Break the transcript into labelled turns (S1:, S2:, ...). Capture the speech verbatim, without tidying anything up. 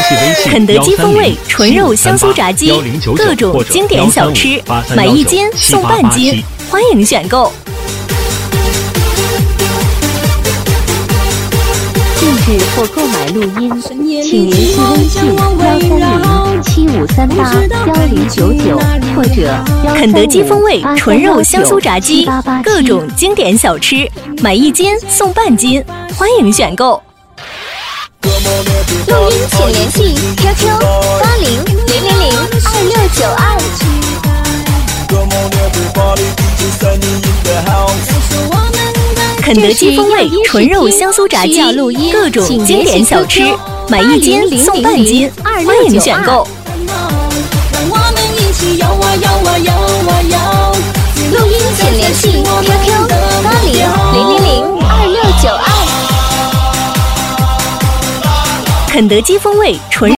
S1: 系微信
S2: 肯德基风味纯肉香酥炸鸡，各种经典小吃，买一斤送半斤，欢迎选购。
S3: 定制或购买录音，请联系微信幺三零七五三八幺零九九或者
S2: 肯德基风味纯肉香酥炸鸡，各种经典小吃，买一斤送半斤，欢迎选购。
S4: 录音请联系 Q Q 八零零零零二六九二。
S2: 肯德基风味纯肉香酥炸鸡，各种经典小吃，买一斤送半斤，欢迎选购。
S4: 录音请联系 Q Q 八零零零零二六九二。
S2: 肯德基风味纯